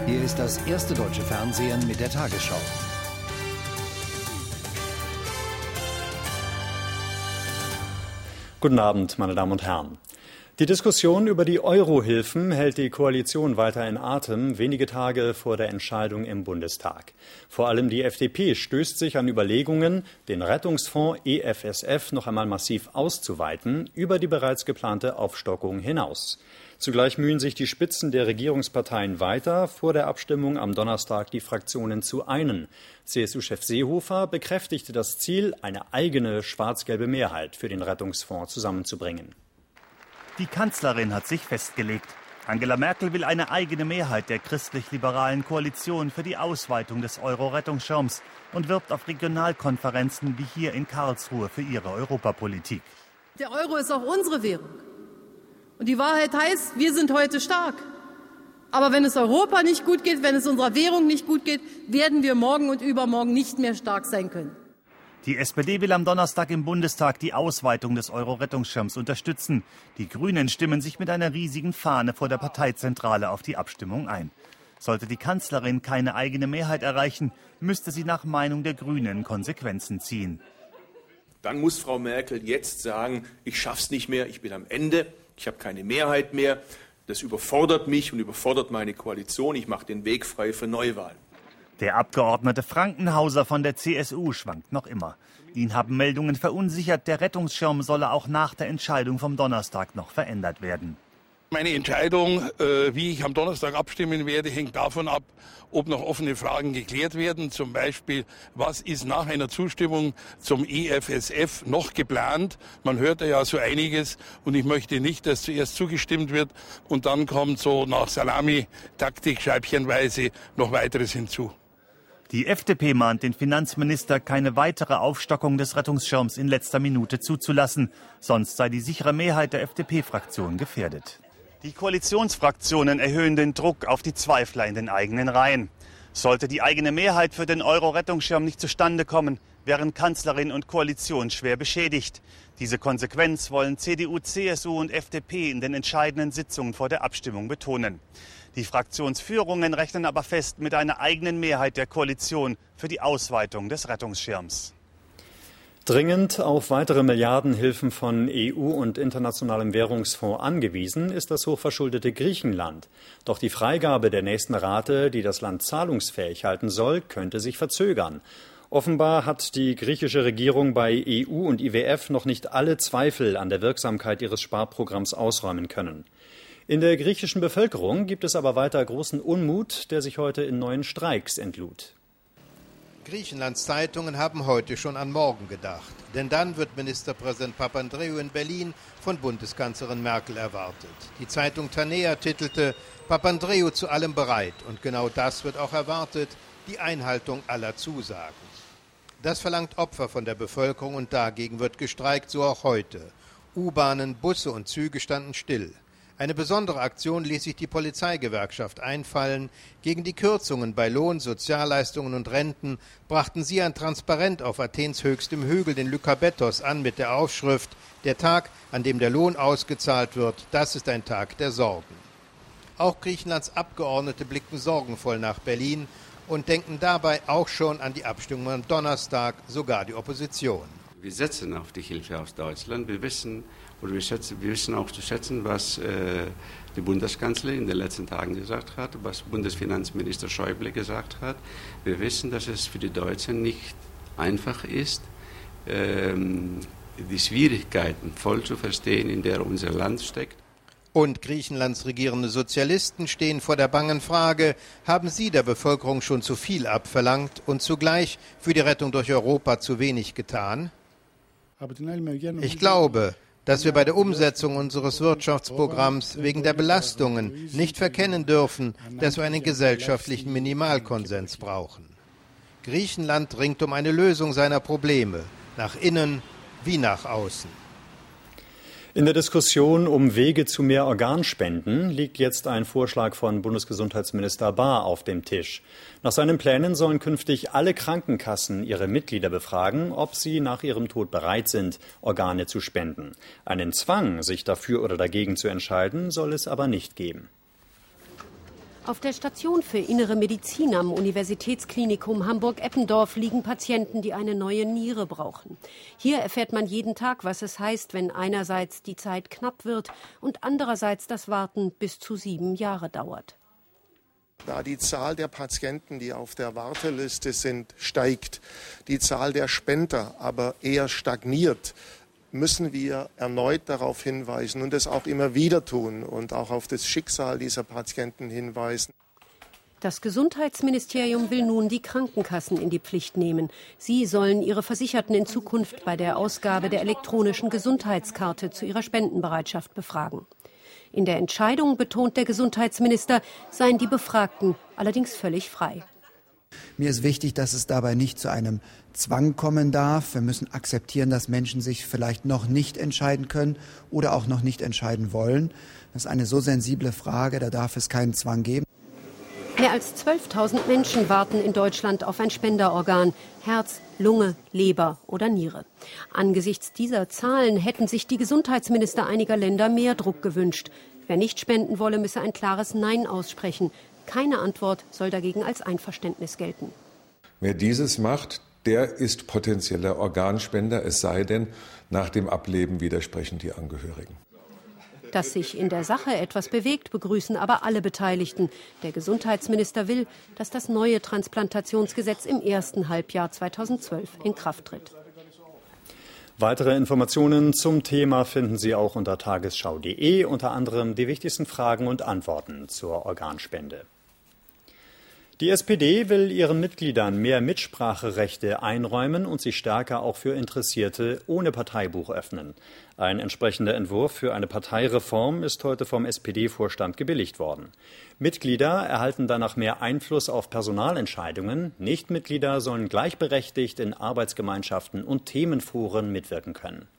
Hier ist das erste deutsche Fernsehen mit der Tagesschau. Guten Abend, meine Damen und Herren. Die Diskussion über die Euro-Hilfen hält die Koalition weiter in Atem, wenige Tage vor der Entscheidung im Bundestag. Vor allem die FDP stößt sich an Überlegungen, den Rettungsfonds EFSF noch einmal massiv auszuweiten, über die bereits geplante Aufstockung hinaus. Zugleich mühen sich die Spitzen der Regierungsparteien weiter, vor der Abstimmung am Donnerstag die Fraktionen zu einen. CSU-Chef Seehofer bekräftigte das Ziel, eine eigene schwarz-gelbe Mehrheit für den Rettungsfonds zusammenzubringen. Die Kanzlerin hat sich festgelegt. Angela Merkel will eine eigene Mehrheit der christlich-liberalen Koalition für die Ausweitung des Euro-Rettungsschirms und wirbt auf Regionalkonferenzen wie hier in Karlsruhe für ihre Europapolitik. Der Euro ist auch unsere Währung. Und die Wahrheit heißt, wir sind heute stark. Aber wenn es Europa nicht gut geht, wenn es unserer Währung nicht gut geht, werden wir morgen und übermorgen nicht mehr stark sein können. Die SPD will am Donnerstag im Bundestag die Ausweitung des Euro-Rettungsschirms unterstützen. Die Grünen stimmen sich mit einer riesigen Fahne vor der Parteizentrale auf die Abstimmung ein. Sollte die Kanzlerin keine eigene Mehrheit erreichen, müsste sie nach Meinung der Grünen Konsequenzen ziehen. Dann muss Frau Merkel jetzt sagen, ich schaff's nicht mehr, ich bin am Ende, ich habe keine Mehrheit mehr. Das überfordert mich und überfordert meine Koalition. Ich mache den Weg frei für Neuwahlen. Der Abgeordnete Frankenhauser von der CSU schwankt noch immer. Ihn haben Meldungen verunsichert, der Rettungsschirm solle auch nach der Entscheidung vom Donnerstag noch verändert werden. Meine Entscheidung, wie ich am Donnerstag abstimmen werde, hängt davon ab, ob noch offene Fragen geklärt werden. Zum Beispiel, was ist nach einer Zustimmung zum EFSF noch geplant? Man hört ja so einiges und ich möchte nicht, dass zuerst zugestimmt wird und dann kommt so nach Salami-Taktik scheibchenweise noch weiteres hinzu. Die FDP mahnt den Finanzminister, keine weitere Aufstockung des Rettungsschirms in letzter Minute zuzulassen. Sonst sei die sichere Mehrheit der FDP-Fraktion gefährdet. Die Koalitionsfraktionen erhöhen den Druck auf die Zweifler in den eigenen Reihen. Sollte die eigene Mehrheit für den Euro-Rettungsschirm nicht zustande kommen, wären Kanzlerin und Koalition schwer beschädigt. Diese Konsequenz wollen CDU, CSU und FDP in den entscheidenden Sitzungen vor der Abstimmung betonen. Die Fraktionsführungen rechnen aber fest mit einer eigenen Mehrheit der Koalition für die Ausweitung des Rettungsschirms. Dringend auf weitere Milliardenhilfen von EU und Internationalem Währungsfonds angewiesen ist das hochverschuldete Griechenland. Doch die Freigabe der nächsten Rate, die das Land zahlungsfähig halten soll, könnte sich verzögern. Offenbar hat die griechische Regierung bei EU und IWF noch nicht alle Zweifel an der Wirksamkeit ihres Sparprogramms ausräumen können. In der griechischen Bevölkerung gibt es aber weiter großen Unmut, der sich heute in neuen Streiks entlud. Griechenlands Zeitungen haben heute schon an morgen gedacht. Denn dann wird Ministerpräsident Papandreou in Berlin von Bundeskanzlerin Merkel erwartet. Die Zeitung Tanea titelte, Papandreou zu allem bereit. Und genau das wird auch erwartet, die Einhaltung aller Zusagen. Das verlangt Opfer von der Bevölkerung und dagegen wird gestreikt, so auch heute. U-Bahnen, Busse und Züge standen still. Eine besondere Aktion ließ sich die Polizeigewerkschaft einfallen. Gegen die Kürzungen bei Lohn, Sozialleistungen und Renten brachten sie ein Transparent auf Athens höchstem Hügel, den Lykabetos, an mit der Aufschrift: Der Tag, an dem der Lohn ausgezahlt wird, das ist ein Tag der Sorgen. Auch Griechenlands Abgeordnete blickten sorgenvoll nach Berlin und denken dabei auch schon an die Abstimmung am Donnerstag, sogar die Opposition. Wir setzen auf die Hilfe aus Deutschland. Wir wissen auch zu schätzen, was die Bundeskanzlerin in den letzten Tagen gesagt hat, was Bundesfinanzminister Schäuble gesagt hat. Wir wissen, dass es für die Deutschen nicht einfach ist, die Schwierigkeiten voll zu verstehen, in der unser Land steckt. Und Griechenlands regierende Sozialisten stehen vor der bangen Frage, haben sie der Bevölkerung schon zu viel abverlangt und zugleich für die Rettung durch Europa zu wenig getan? Ich glaube, dass wir bei der Umsetzung unseres Wirtschaftsprogramms wegen der Belastungen nicht verkennen dürfen, dass wir einen gesellschaftlichen Minimalkonsens brauchen. Griechenland ringt um eine Lösung seiner Probleme, nach innen wie nach außen. In der Diskussion um Wege zu mehr Organspenden liegt jetzt ein Vorschlag von Bundesgesundheitsminister Bahr auf dem Tisch. Nach seinen Plänen sollen künftig alle Krankenkassen ihre Mitglieder befragen, ob sie nach ihrem Tod bereit sind, Organe zu spenden. Einen Zwang, sich dafür oder dagegen zu entscheiden, soll es aber nicht geben. Auf der Station für Innere Medizin am Universitätsklinikum Hamburg-Eppendorf liegen Patienten, die eine neue Niere brauchen. Hier erfährt man jeden Tag, was es heißt, wenn einerseits die Zeit knapp wird und andererseits das Warten bis zu 7 Jahre dauert. Da die Zahl der Patienten, die auf der Warteliste sind, steigt, die Zahl der Spender aber eher stagniert, müssen wir erneut darauf hinweisen und es auch immer wieder tun und auch auf das Schicksal dieser Patienten hinweisen. Das Gesundheitsministerium will nun die Krankenkassen in die Pflicht nehmen. Sie sollen ihre Versicherten in Zukunft bei der Ausgabe der elektronischen Gesundheitskarte zu ihrer Spendenbereitschaft befragen. In der Entscheidung, betont der Gesundheitsminister, seien die Befragten allerdings völlig frei. Mir ist wichtig, dass es dabei nicht zu einem Zwang kommen darf. Wir müssen akzeptieren, dass Menschen sich vielleicht noch nicht entscheiden können oder auch noch nicht entscheiden wollen. Das ist eine so sensible Frage, da darf es keinen Zwang geben. Mehr als 12.000 Menschen warten in Deutschland auf ein Spenderorgan. Herz, Lunge, Leber oder Niere. Angesichts dieser Zahlen hätten sich die Gesundheitsminister einiger Länder mehr Druck gewünscht. Wer nicht spenden wolle, müsse ein klares Nein aussprechen. Keine Antwort soll dagegen als Einverständnis gelten. Wer dieses macht, der ist potenzieller Organspender, es sei denn, nach dem Ableben widersprechen die Angehörigen. Dass sich in der Sache etwas bewegt, begrüßen aber alle Beteiligten. Der Gesundheitsminister will, dass das neue Transplantationsgesetz im ersten Halbjahr 2012 in Kraft tritt. Weitere Informationen zum Thema finden Sie auch unter tagesschau.de, unter anderem die wichtigsten Fragen und Antworten zur Organspende. Die SPD will ihren Mitgliedern mehr Mitspracherechte einräumen und sich stärker auch für Interessierte ohne Parteibuch öffnen. Ein entsprechender Entwurf für eine Parteireform ist heute vom SPD-Vorstand gebilligt worden. Mitglieder erhalten danach mehr Einfluss auf Personalentscheidungen. Nichtmitglieder sollen gleichberechtigt in Arbeitsgemeinschaften und Themenforen mitwirken können.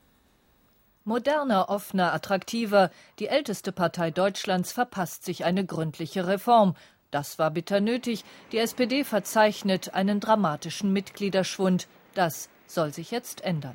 Moderner, offener, attraktiver. Die älteste Partei Deutschlands verpasst sich eine gründliche Reform. Das war bitter nötig. Die SPD verzeichnet einen dramatischen Mitgliederschwund. Das soll sich jetzt ändern.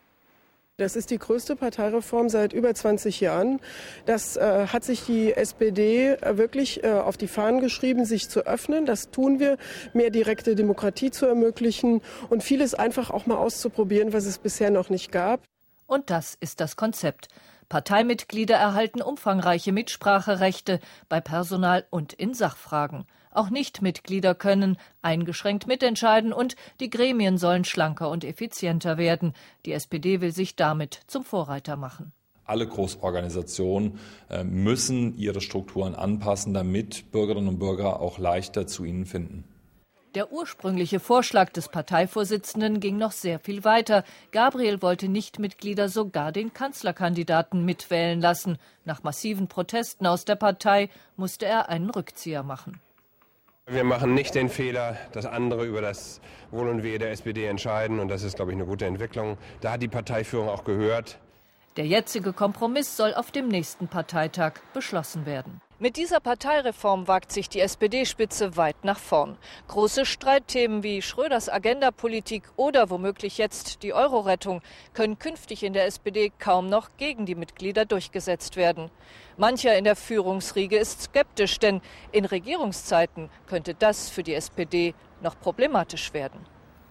Das ist die größte Parteireform seit über 20 Jahren. Das hat sich die SPD wirklich auf die Fahnen geschrieben, sich zu öffnen. Das tun wir, mehr direkte Demokratie zu ermöglichen und vieles einfach auch mal auszuprobieren, was es bisher noch nicht gab. Und das ist das Konzept. Parteimitglieder erhalten umfangreiche Mitspracherechte bei Personal- und in Sachfragen. Auch Nichtmitglieder können eingeschränkt mitentscheiden und die Gremien sollen schlanker und effizienter werden. Die SPD will sich damit zum Vorreiter machen. Alle Großorganisationen müssen ihre Strukturen anpassen, damit Bürgerinnen und Bürger auch leichter zu ihnen finden. Der ursprüngliche Vorschlag des Parteivorsitzenden ging noch sehr viel weiter. Gabriel wollte Nichtmitglieder sogar den Kanzlerkandidaten mitwählen lassen. Nach massiven Protesten aus der Partei musste er einen Rückzieher machen. Wir machen nicht den Fehler, dass andere über das Wohl und Wehe der SPD entscheiden. Und das ist, glaube ich, eine gute Entwicklung. Da hat die Parteiführung auch gehört. Der jetzige Kompromiss soll auf dem nächsten Parteitag beschlossen werden. Mit dieser Parteireform wagt sich die SPD-Spitze weit nach vorn. Große Streitthemen wie Schröders Agendapolitik oder womöglich jetzt die Euro-Rettung können künftig in der SPD kaum noch gegen die Mitglieder durchgesetzt werden. Mancher in der Führungsriege ist skeptisch, denn in Regierungszeiten könnte das für die SPD noch problematisch werden.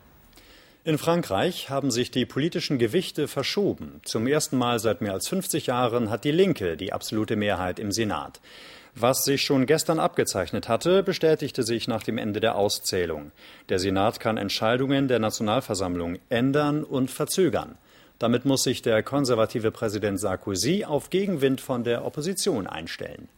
In Frankreich haben sich die politischen Gewichte verschoben. Zum ersten Mal seit mehr als 50 Jahren hat die Linke die absolute Mehrheit im Senat. Was sich schon gestern abgezeichnet hatte, bestätigte sich nach dem Ende der Auszählung. Der Senat kann Entscheidungen der Nationalversammlung ändern und verzögern. Damit muss sich der konservative Präsident Sarkozy auf Gegenwind von der Opposition einstellen.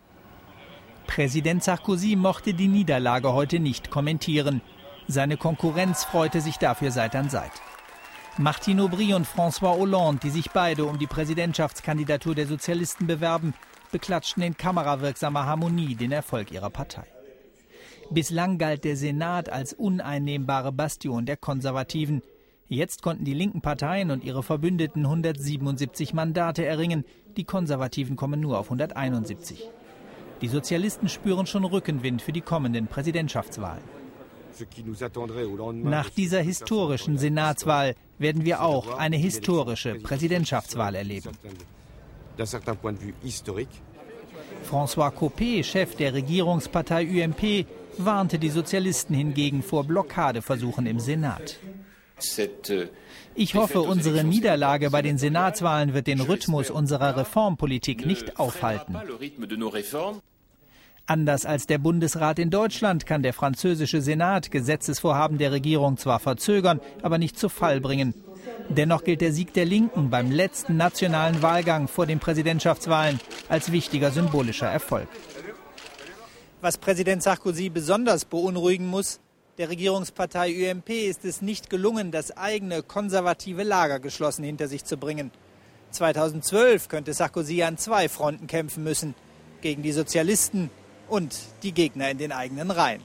Präsident Sarkozy mochte die Niederlage heute nicht kommentieren. Seine Konkurrenz freute sich dafür Seit an Seit. Martine Aubry und François Hollande, die sich beide um die Präsidentschaftskandidatur der Sozialisten bewerben, beklatschten in kamerawirksamer Harmonie den Erfolg ihrer Partei. Bislang galt der Senat als uneinnehmbare Bastion der Konservativen. Jetzt konnten die linken Parteien und ihre Verbündeten 177 Mandate erringen. Die Konservativen kommen nur auf 171. Die Sozialisten spüren schon Rückenwind für die kommenden Präsidentschaftswahlen. Nach dieser historischen Senatswahl werden wir auch eine historische Präsidentschaftswahl erleben. François Copé, Chef der Regierungspartei UMP, warnte die Sozialisten hingegen vor Blockadeversuchen im Senat. Ich hoffe, unsere Niederlage bei den Senatswahlen wird den Rhythmus unserer Reformpolitik nicht aufhalten. Anders als der Bundesrat in Deutschland kann der französische Senat Gesetzesvorhaben der Regierung zwar verzögern, aber nicht zu Fall bringen. Dennoch gilt der Sieg der Linken beim letzten nationalen Wahlgang vor den Präsidentschaftswahlen als wichtiger symbolischer Erfolg. Was Präsident Sarkozy besonders beunruhigen muss, der Regierungspartei UMP ist es nicht gelungen, das eigene konservative Lager geschlossen hinter sich zu bringen. 2012 könnte Sarkozy an 2 Fronten kämpfen müssen, gegen die Sozialisten und die Gegner in den eigenen Reihen.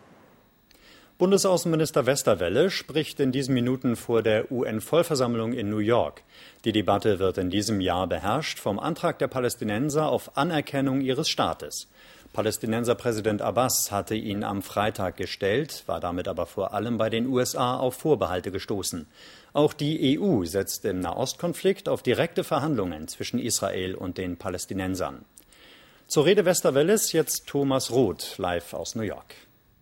Bundesaußenminister Westerwelle spricht in diesen Minuten vor der UN-Vollversammlung in New York. Die Debatte wird in diesem Jahr beherrscht vom Antrag der Palästinenser auf Anerkennung ihres Staates. Palästinenserpräsident Abbas hatte ihn am Freitag gestellt, war damit aber vor allem bei den USA auf Vorbehalte gestoßen. Auch die EU setzt im Nahostkonflikt auf direkte Verhandlungen zwischen Israel und den Palästinensern. Zur Rede Westerwelles jetzt Thomas Roth, live aus New York.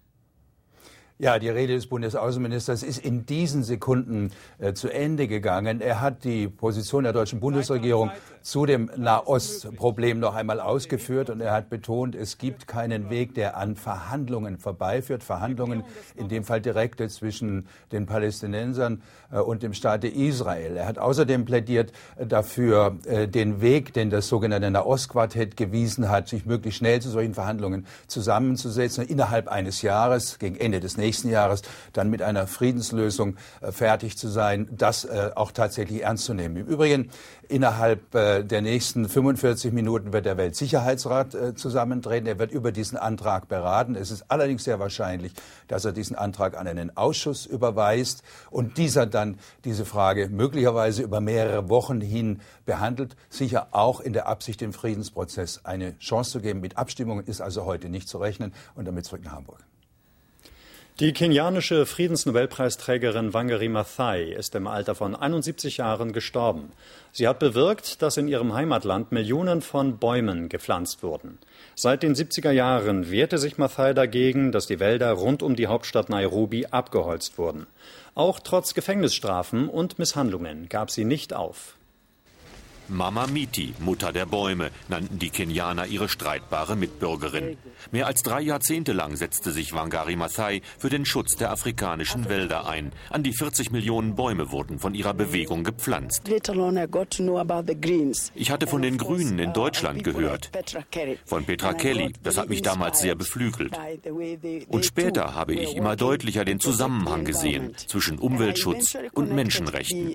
Ja, die Rede des Bundesaußenministers ist in diesen Sekunden zu Ende gegangen. Er hat die Position der deutschen Bundesregierung zu dem Nahostproblem noch einmal ausgeführt und er hat betont, es gibt keinen Weg, der an Verhandlungen vorbeiführt. Verhandlungen, in dem Fall direkte zwischen den Palästinensern und dem Staate Israel. Er hat außerdem plädiert dafür, den Weg, den das sogenannte Nahostquartett gewiesen hat, sich möglichst schnell zu solchen Verhandlungen zusammenzusetzen, innerhalb eines Jahres, gegen Ende des nächsten Jahres, dann mit einer Friedenslösung fertig zu sein, das auch tatsächlich ernst zu nehmen. Im Übrigen, innerhalb der nächsten 45 Minuten wird der Weltsicherheitsrat zusammentreten. Er wird über diesen Antrag beraten. Es ist allerdings sehr wahrscheinlich, dass er diesen Antrag an einen Ausschuss überweist und dieser dann diese Frage möglicherweise über mehrere Wochen hin behandelt. Sicher auch in der Absicht, dem Friedensprozess eine Chance zu geben. Mit Abstimmungen ist also heute nicht zu rechnen. Und damit zurück nach Hamburg. Die kenianische Friedensnobelpreisträgerin Wangari Maathai ist im Alter von 71 Jahren gestorben. Sie hat bewirkt, dass in ihrem Heimatland Millionen von Bäumen gepflanzt wurden. Seit den 70er Jahren wehrte sich Maathai dagegen, dass die Wälder rund um die Hauptstadt Nairobi abgeholzt wurden. Auch trotz Gefängnisstrafen und Misshandlungen gab sie nicht auf. Mama Miti, Mutter der Bäume, nannten die Kenianer ihre streitbare Mitbürgerin. Mehr als 3 Jahrzehnte lang setzte sich Wangari Maathai für den Schutz der afrikanischen Wälder ein. An die 40 Millionen Bäume wurden von ihrer Bewegung gepflanzt. Ich hatte von den Grünen in Deutschland gehört, von Petra Kelly. Das hat mich damals sehr beflügelt. Und später habe ich immer deutlicher den Zusammenhang gesehen zwischen Umweltschutz und Menschenrechten.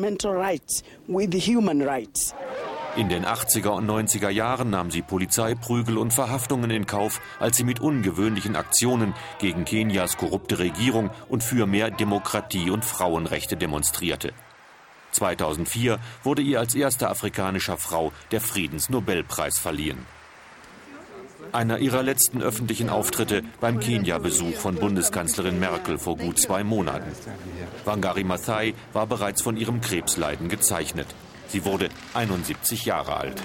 In den 80er und 90er Jahren nahm sie Polizeiprügel und Verhaftungen in Kauf, als sie mit ungewöhnlichen Aktionen gegen Kenias korrupte Regierung und für mehr Demokratie und Frauenrechte demonstrierte. 2004 wurde ihr als erste afrikanischer Frau der Friedensnobelpreis verliehen. Einer ihrer letzten öffentlichen Auftritte beim Kenia-Besuch von Bundeskanzlerin Merkel vor gut 2 Monaten. Wangari Maathai war bereits von ihrem Krebsleiden gezeichnet. Sie wurde 71 Jahre alt.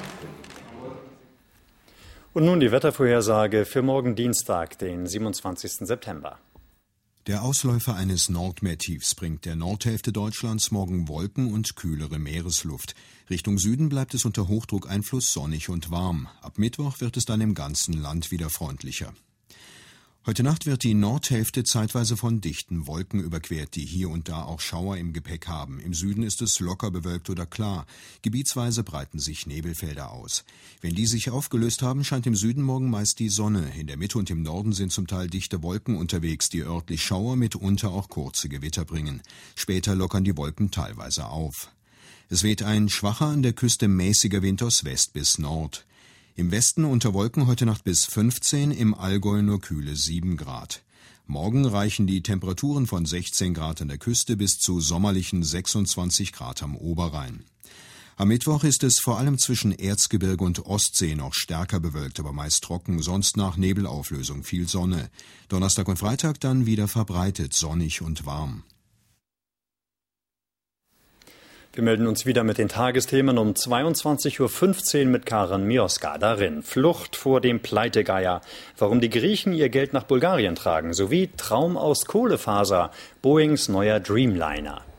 Und nun die Wettervorhersage für morgen Dienstag, den 27. September. Der Ausläufer eines Nordmeertiefs bringt der Nordhälfte Deutschlands morgen Wolken und kühlere Meeresluft. Richtung Süden bleibt es unter Hochdruckeinfluss sonnig und warm. Ab Mittwoch wird es dann im ganzen Land wieder freundlicher. Heute Nacht wird die Nordhälfte zeitweise von dichten Wolken überquert, die hier und da auch Schauer im Gepäck haben. Im Süden ist es locker bewölkt oder klar. Gebietsweise breiten sich Nebelfelder aus. Wenn die sich aufgelöst haben, scheint im Süden morgen meist die Sonne. In der Mitte und im Norden sind zum Teil dichte Wolken unterwegs, die örtlich Schauer, mitunter auch kurze Gewitter bringen. Später lockern die Wolken teilweise auf. Es weht ein schwacher, an der Küste mäßiger Wind aus West bis Nord. Im Westen unter Wolken heute Nacht bis 15, im Allgäu nur kühle 7 Grad. Morgen reichen die Temperaturen von 16 Grad an der Küste bis zu sommerlichen 26 Grad am Oberrhein. Am Mittwoch ist es vor allem zwischen Erzgebirge und Ostsee noch stärker bewölkt, aber meist trocken, sonst nach Nebelauflösung viel Sonne. Donnerstag und Freitag dann wieder verbreitet, sonnig und warm. Wir melden uns wieder mit den Tagesthemen um 22.15 Uhr mit Karen Mioska. Darin Flucht vor dem Pleitegeier, warum die Griechen ihr Geld nach Bulgarien tragen, sowie Traum aus Kohlefaser, Boeings neuer Dreamliner.